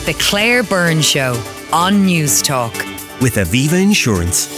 The Claire Byrne Show on News Talk. With Aviva Insurance.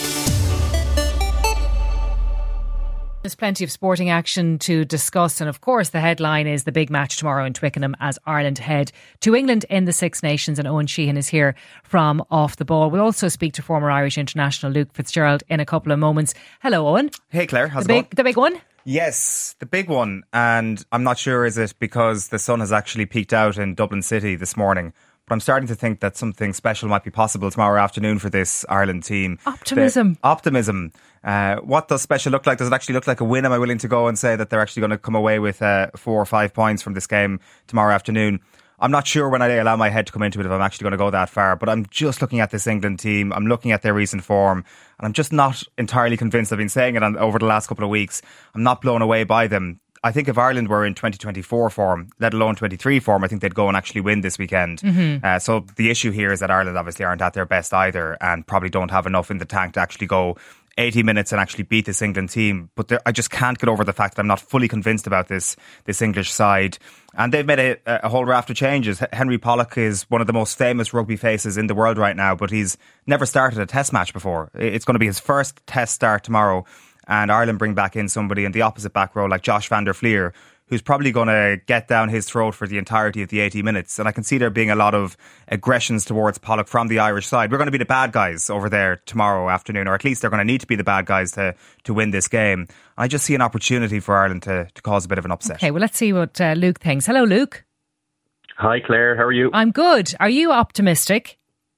There's plenty of sporting action to discuss, and of course the headline is the big match tomorrow in Twickenham as Ireland head to England in the Six Nations, and Owen Sheehan is here from Off the Ball. We'll also speak to former Irish international Luke Fitzgerald in a couple of moments. Hello, Owen. Hey Claire, how's it going? The big one? Yes, the big one, and I'm not sure is it because the sun has actually peaked out in Dublin City this morning, but I'm starting to think that something special might be possible tomorrow afternoon for this Ireland team. Optimism. Optimism. What does special look like? Does it actually look like a win? Am I willing to go and say that they're actually going to come away with 4 or 5 points from this game tomorrow afternoon? I'm not sure when I allow my head to come into it if I'm actually going to go that far, but I'm just looking at this England team. I'm looking at their recent form, and I'm just not entirely convinced. I've been saying it over the last couple of weeks. I'm not blown away by them. I think if Ireland were in 2024 form, let alone 23 form, I think they'd go and actually win this weekend. So the issue here is that Ireland obviously aren't at their best either, and probably don't have enough in the tank to actually go 80 minutes and actually beat this England team. But I just can't get over the fact that I'm not fully convinced about this English side. And they've made a whole raft of changes. Henry Pollock is one of the most famous rugby faces in the world right now, but he's never started a test match before. It's going to be his first test start tomorrow. And Ireland bring back in somebody in the opposite back row like Josh van der Flier, who's probably going to get down his throat for the entirety of the 80 minutes. And I can see there being a lot of aggressions towards Pollock from the Irish side. We're going to be the bad guys over there tomorrow afternoon, or at least they're going to need to be the bad guys to win this game. I just see an opportunity for Ireland to cause a bit of an upset. Okay, well, let's see what Luke thinks. Hello, Luke. Hi, Claire. How are you? I'm good. Are you optimistic?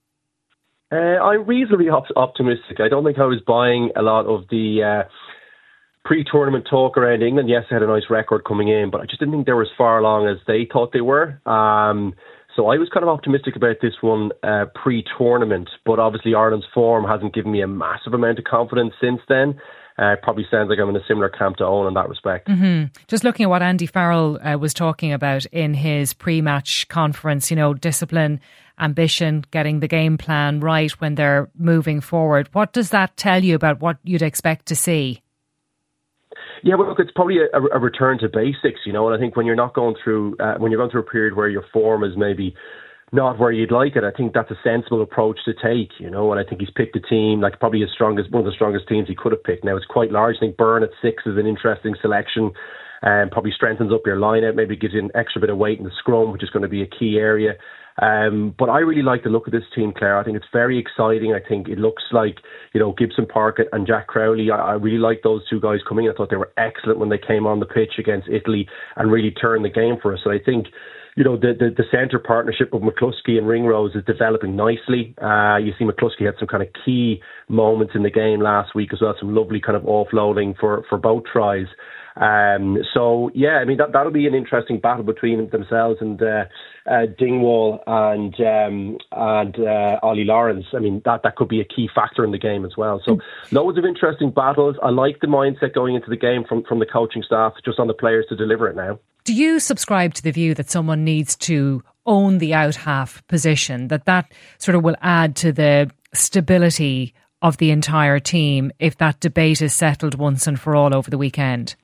I'm reasonably optimistic. I don't think I was buying a lot of the pre-tournament talk around England. Yes, they had a nice record coming in, but I just didn't think they were as far along as they thought they were. So I was kind of optimistic about this one pre-tournament, but obviously Ireland's form hasn't given me a massive amount of confidence since then. Probably sounds like I'm in a similar camp to Owen in that respect. Just looking at what Andy Farrell was talking about in his pre-match conference, discipline, ambition, getting the game plan right when they're moving forward. What does that tell you about what you'd expect to see? Yeah, well, look, it's probably a return to basics, and I think when you're not going through a period where your form is maybe not where you'd like it, I think that's a sensible approach to take, and I think he's picked a team like probably one of the strongest teams he could have picked. Now, it's quite large. I think Byrne at 6 is an interesting selection, and probably strengthens up your lineup, maybe gives you an extra bit of weight in the scrum, which is going to be a key area. But I really like the look of this team, Claire. I think it's very exciting. I think it looks like, Gibson Park and Jack Crowley. I really like those two guys coming in. I thought they were excellent when they came on the pitch against Italy and really turned the game for us. And I think, the centre partnership of McCluskey and Ringrose is developing nicely. You see McCluskey had some kind of key moments in the game last week as well, some lovely kind of offloading for both tries. So yeah, I mean that'll be an interesting battle between themselves and Dingwall and Ollie Lawrence. I mean that could be a key factor in the game as well. So loads of interesting battles. I like the mindset going into the game from the coaching staff, just on the players to deliver it now. Do you subscribe to the view that someone needs to own the out half position, that sort of will add to the stability of the entire team if that debate is settled once and for all over the weekend?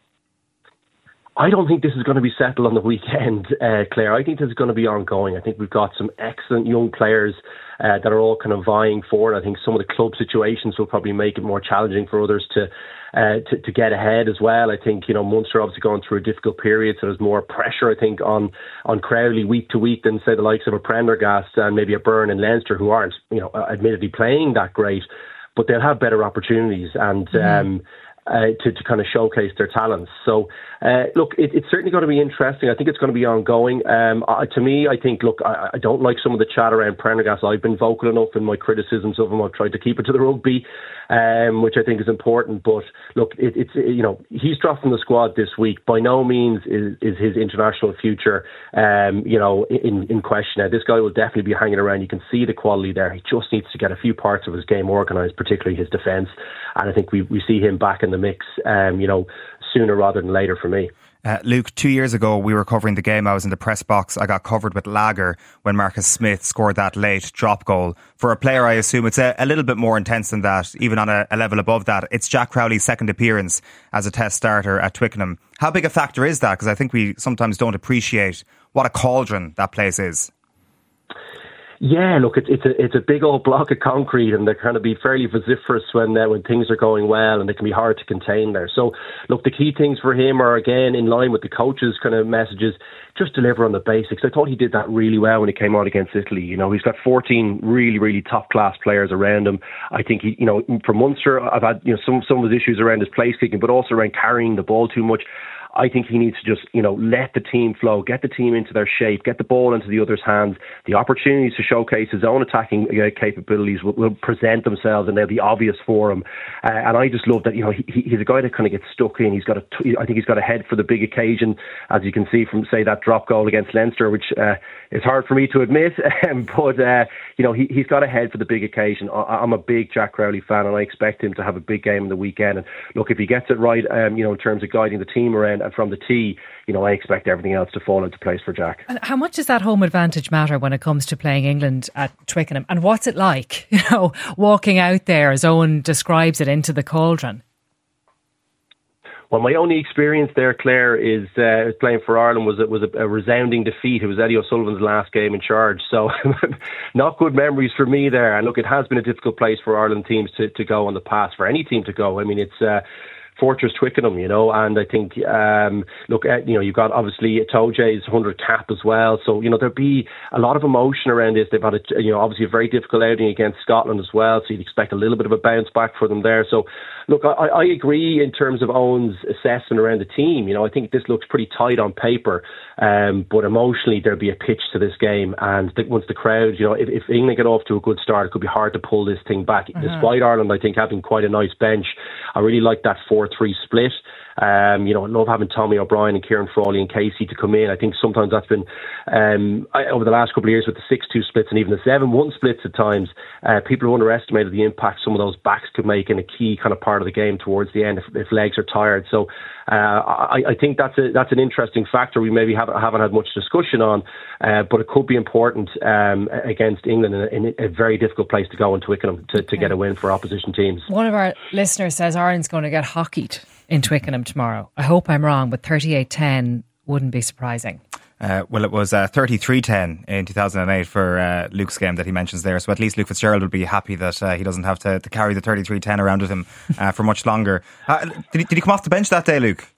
I don't think this is going to be settled on the weekend, Claire. I think this is going to be ongoing. I think we've got some excellent young players that are all kind of vying for it. I think some of the club situations will probably make it more challenging for others to get ahead as well. I think, Munster obviously going through a difficult period, so there's more pressure, I think, on Crowley week to week than, say, the likes of a Prendergast and maybe a Byrne and Leinster, who aren't, admittedly playing that great, but they'll have better opportunities and to kind of showcase their talents. So, look, it's certainly going to be interesting. I think it's going to be ongoing. To me, I think, look, I don't like some of the chat around Prendergast. I've been vocal enough in my criticisms of him. I've tried to keep it to the rugby, which I think is important. But look, it's he's dropped from the squad this week. By no means is his international future, in question. Now, this guy will definitely be hanging around. You can see the quality there. He just needs to get a few parts of his game organised, particularly his defence. And I think we see him back in the mix, sooner rather than later for me. Luke, 2 years ago we were covering the game. I was in the press box. I got covered with lager when Marcus Smith scored that late drop goal. For a player, I assume it's a little bit more intense than that, even on a level above that. It's Jack Crowley's second appearance as a test starter at Twickenham. How big a factor is that? Because I think we sometimes don't appreciate what a cauldron that place is. Yeah, look, it's a big old block of concrete, and they're kind of be fairly vociferous when things are going well, and they can be hard to contain there. So, look, the key things for him are, again, in line with the coach's kind of messages, just deliver on the basics. I thought he did that really well when he came out against Italy. You know, he's got 14 really, really top class players around him. I think he, you know, for Munster, I've had, you know, some of his issues around his place kicking, but also around carrying the ball too much. I think he needs to just, you know, let the team flow, get the team into their shape, get the ball into the other's hands. The opportunities to showcase his own attacking capabilities will present themselves, and they'll be obvious for him. And I just love that, you know, he's a guy that kind of gets stuck in. I think he's got a head for the big occasion, as you can see from, say, that drop goal against Leinster, which is hard for me to admit. But, you know, he's got a head for the big occasion. I'm a big Jack Crowley fan, and I expect him to have a big game in the weekend. And look, if he gets it right, you know, in terms of guiding the team around and from the tee, you know, I expect everything else to fall into place for Jack. And how much does that home advantage matter when it comes to playing England at Twickenham? And what's it like, you know, walking out there, as Owen describes it, into the cauldron? Well, my only experience there, Claire, is playing for Ireland was a resounding defeat. It was Eddie O'Sullivan's last game in charge, so not good memories for me there. And look, it has been a difficult place for Ireland teams to go on the pass, for any team to go. I mean, it's Fortress Twickenham, you know, and I think, look, you know, you've got obviously Itoje's 100 cap as well, so, you know, there'll be a lot of emotion around this. They've had, you know, obviously a very difficult outing against Scotland as well, so you'd expect a little bit of a bounce back for them there. So, look, I agree in terms of Owen's assessment around the team. You know, I think this looks pretty tight on paper, but emotionally there'll be a pitch to this game, and once the crowd, you know, if England get off to a good start, it could be hard to pull this thing back. Despite Ireland, I think, having quite a nice bench, I really like that 4-3 split. You know, I love having Tommy O'Brien and Kieran Frawley and Casey to come in. I think sometimes that's been, over the last couple of years with the 6-2 splits and even the 7-1 splits at times, people have underestimated the impact some of those backs could make in a key kind of part of the game towards the end if legs are tired. So I think that's an interesting factor we maybe haven't had much discussion on, but it could be important against England in a very difficult place to go in Twickenham to get a win for opposition teams. One of our listeners says Ireland's going to get hockeyed in Twickenham tomorrow. I hope I'm wrong, but 38-10 wouldn't be surprising. Well, it was 33-10 in 2008 for Luke's game that he mentions there. So at least Luke Fitzgerald will be happy that he doesn't have to carry the 33-10 around with him for much longer. Did he come off the bench that day, Luke?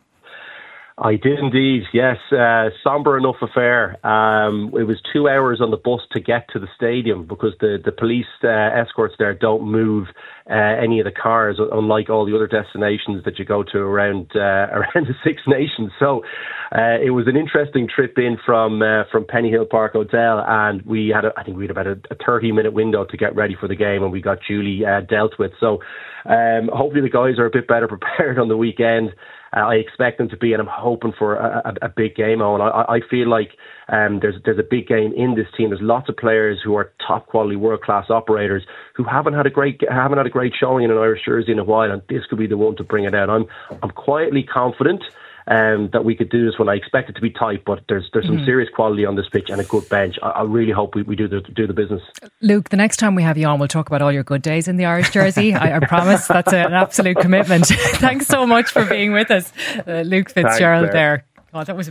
I did indeed, yes. Sombre enough affair. It was 2 hours on the bus to get to the stadium because the police escorts there don't move any of the cars, unlike all the other destinations that you go to around the Six Nations. So it was an interesting trip in from Pennyhill Park Hotel, and we had about a 30-minute window to get ready for the game, and we got duly dealt with. So hopefully the guys are a bit better prepared on the weekend. I expect them to be, and I'm hoping for a big game, Owen. I feel like there's a big game in this team. There's lots of players who are top quality, world class operators who haven't had a great showing in an Irish jersey in a while, and this could be the one to bring it out. I'm quietly confident that we could do this one. I expect it to be tight, but there's some serious quality on this pitch and a good bench. I really hope we do the business. Luke, the next time we have you on, we'll talk about all your good days in the Irish jersey. I promise. That's an absolute commitment. Thanks so much for being with us, Luke Fitzgerald. Thanks, there. Oh, that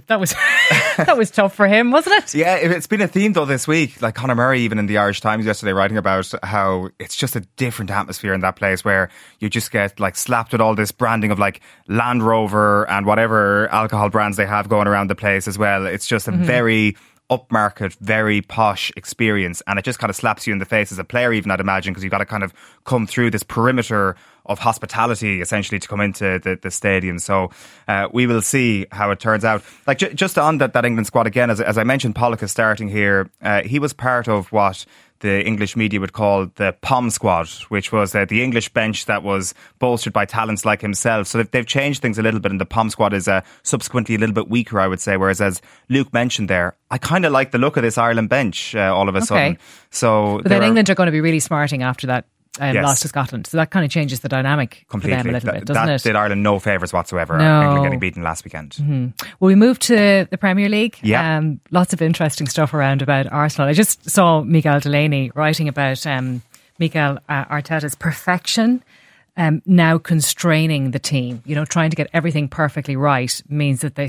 was tough for him, wasn't it? Yeah, it's been a theme though this week. Like Conor Murray, even in the Irish Times yesterday, writing about how it's just a different atmosphere in that place where you just get like slapped with all this branding of like Land Rover and whatever alcohol brands they have going around the place as well. It's just a very upmarket, very posh experience, and it just kind of slaps you in the face as a player, even I'd imagine, because you've got to kind of come through this perimeter of hospitality essentially to come into the stadium. So we will see how it turns out. Like just on that England squad again, as I mentioned, Pollock is starting here. He was part of what the English media would call the POM squad, which was the English bench that was bolstered by talents like himself. So they've changed things a little bit, and the POM squad is subsequently a little bit weaker, I would say. Whereas, as Luke mentioned there, I kind of like the look of this Ireland bench all of a sudden. So, but then England are going to be really smarting after that loss to Scotland. So that kind of changes the dynamic completely for them a little bit, doesn't it? That did Ireland no favours whatsoever. No. England getting beaten last weekend. Well, we moved to the Premier League. Yeah. Lots of interesting stuff around about Arsenal. I just saw Miguel Delaney writing about Mikel Arteta's perfection now constraining the team. You know, trying to get everything perfectly right means that they sort of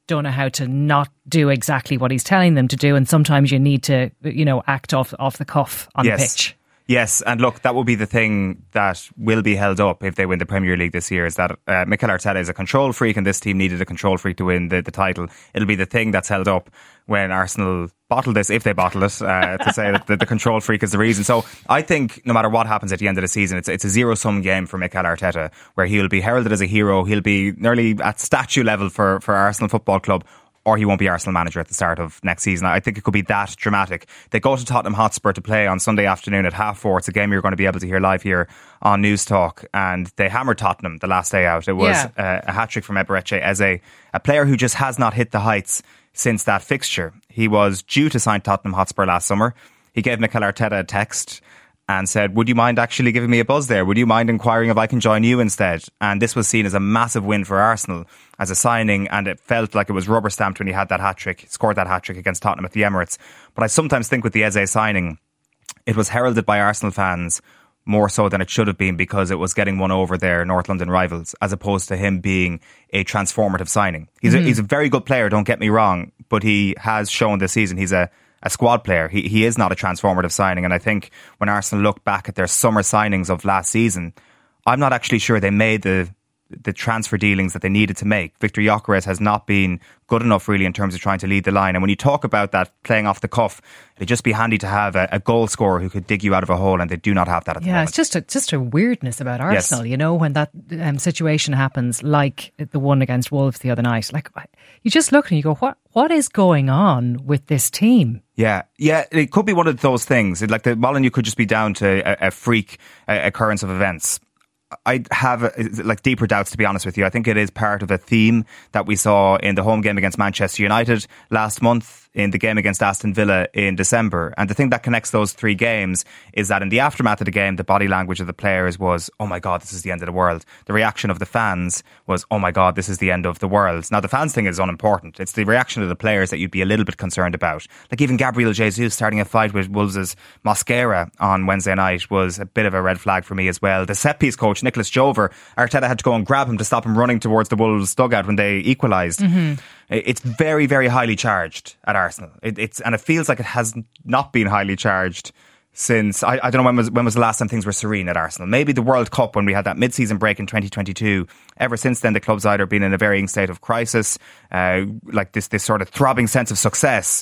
don't know how to not do exactly what he's telling them to do, and sometimes you need to, act off the cuff on the pitch. Yes, and look, that will be the thing that will be held up if they win the Premier League this year, is that Mikel Arteta is a control freak, and this team needed a control freak to win the title. It'll be the thing that's held up when Arsenal bottle this, if they bottle it, to say that the control freak is the reason. So I think no matter what happens at the end of the season, it's a zero-sum game for Mikel Arteta, where he'll be heralded as a hero. He'll be nearly at statue level for Arsenal Football Club, or he won't be Arsenal manager at the start of next season. I think it could be that dramatic. They go to Tottenham Hotspur to play on Sunday afternoon at 4:30. It's a game you're going to be able to hear live here on News Talk. And they hammered Tottenham the last day out. It was a hat-trick from Eberechi Eze, a player who just has not hit the heights since that fixture. He was due to sign Tottenham Hotspur last summer. He gave Mikel Arteta a text and said, would you mind actually giving me a buzz there? Would you mind inquiring if I can join you instead? And this was seen as a massive win for Arsenal as a signing, and it felt like it was rubber stamped when he had that hat-trick, scored that hat-trick against Tottenham at the Emirates. But I sometimes think with the Eze signing, it was heralded by Arsenal fans more so than it should have been, because it was getting one over their North London rivals, as opposed to him being a transformative signing. He's a very good player, don't get me wrong, but he has shown this season he's a squad player. He is not a transformative signing. And I think when Arsenal look back at their summer signings of last season, I'm not actually sure they made the transfer dealings that they needed to make. Victor Gyökeres has not been good enough really in terms of trying to lead the line. And when you talk about that playing off the cuff, it'd just be handy to have a goal scorer who could dig you out of a hole, and they do not have that at the moment. It's just a weirdness about Arsenal, when that situation happens, like the one against Wolves the other night. Like, you just look and you go, what is going on with this team? Yeah, it could be one of those things. Like the Molyneux could just be down to a freak occurrence of events. I have deeper doubts, to be honest with you. I think it is part of a theme that we saw in the home game against Manchester United last month, in the game against Aston Villa in December. And the thing that connects those three games is that in the aftermath of the game, the body language of the players was, oh my God, this is the end of the world. The reaction of the fans was, oh my God, this is the end of the world. Now, the fans thing is unimportant. It's the reaction of the players that you'd be a little bit concerned about. Like even Gabriel Jesus starting a fight with Wolves' Mosquera on Wednesday night was a bit of a red flag for me as well. The set-piece coach, Nicholas Jover, Arteta had to go and grab him to stop him running towards the Wolves dugout when they equalised. Mm-hmm. It's very, very highly charged at Arsenal. And it feels like it has not been highly charged since, I don't know when was the last time things were serene at Arsenal. Maybe the World Cup when we had that mid-season break in 2022. Ever since then, the club's either been in a varying state of crisis, like this sort of throbbing sense of success,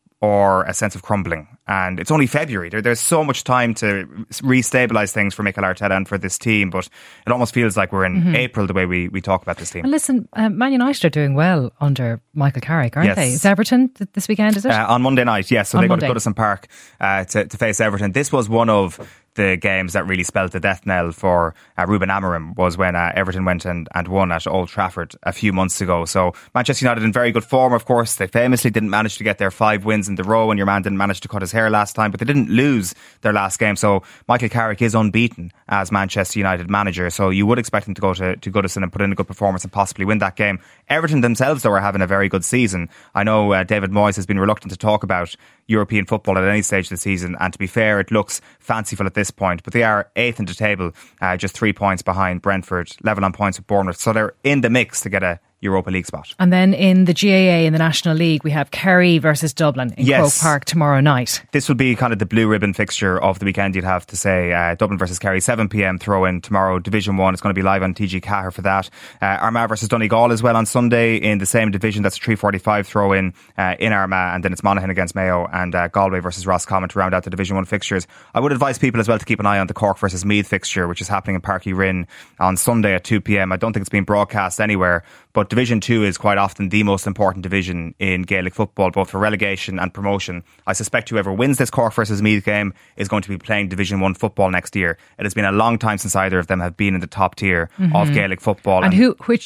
or a sense of crumbling. And it's only February. There's so much time to restabilise things for Mikel Arteta and for this team, but it almost feels like we're in April the way we talk about this team. And listen, Man United are doing well under Michael Carrick, aren't they? It's Everton this weekend, is it? On Monday night, yes. So they go to Goodison Park to face Everton. This was one of the games that really spelled the death knell for Ruben Amorim, was when Everton went and won at Old Trafford a few months ago. So Manchester United in very good form, of course. They famously didn't manage to get their 5 wins in the row, and your man didn't manage to cut his hair last time, but they didn't lose their last game. So Michael Carrick is unbeaten as Manchester United manager. So you would expect him to go to Goodison and put in a good performance and possibly win that game. Everton themselves, though, are having a very good season. I know David Moyes has been reluctant to talk about European football at any stage of the season, and to be fair, it looks fanciful at this point, but they are 8th in the table, just 3 points behind Brentford, level on points with Bournemouth, so they're in the mix to get a Europa League spot. And then in the GAA, in the National League, we have Kerry versus Dublin in Croke Park tomorrow night. This will be kind of the blue ribbon fixture of the weekend, you'd have to say. Dublin versus Kerry, 7pm throw in tomorrow, Division 1. It's going to be live on TG Cahir for that. Armagh versus Donegal as well on Sunday in the same division. That's a 3:45 throw in Armagh, and then it's Monaghan against Mayo, and Galway versus Roscommon to round out the Division 1 fixtures. I would advise people as well to keep an eye on the Cork versus Meath fixture, which is happening in Páirc Uí Rinn on Sunday at 2pm. I don't think it's been broadcast anywhere, but Division 2 is quite often the most important division in Gaelic football, both for relegation and promotion. I suspect whoever wins this Cork versus Meath game is going to be playing Division 1 football next year. It has been a long time since either of them have been in the top tier of Gaelic football. And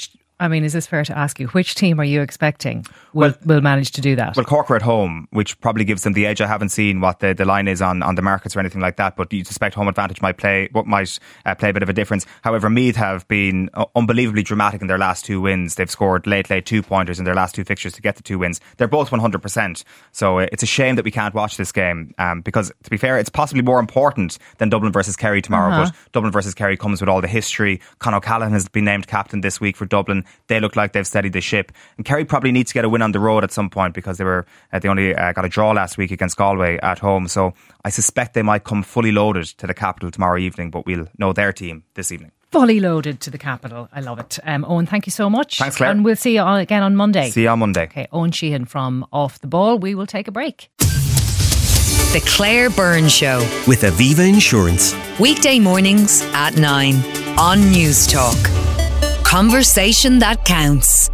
is this fair to ask you, which team are you expecting will manage to do that? Well, Cork are at home, which probably gives them the edge. I haven't seen what the line is on the markets or anything like that, but you suspect home advantage might play a bit of a difference. However, Meath have been unbelievably dramatic in their last 2 wins. They've scored late 2-pointers in their last 2 fixtures to get the 2 wins. They're both 100%. So it's a shame that we can't watch this game because, to be fair, it's possibly more important than Dublin versus Kerry tomorrow. But Dublin versus Kerry comes with all the history. Con O'Callaghan has been named captain this week for Dublin. season. They look like they've steadied the ship. And Kerry probably need to get a win on the road at some point because they only got a draw last week against Galway at home. So I suspect they might come fully loaded to the capital tomorrow evening, but we'll know their team this evening. Fully loaded to the capital. I love it. Owen, thank you so much. Thanks, Claire. And we'll see you again on Monday. See you on Monday. Okay, Owen Sheehan from Off the Ball. We will take a break. The Claire Byrne Show. With Aviva Insurance. Weekday mornings at 9 on News Talk. Conversation that counts.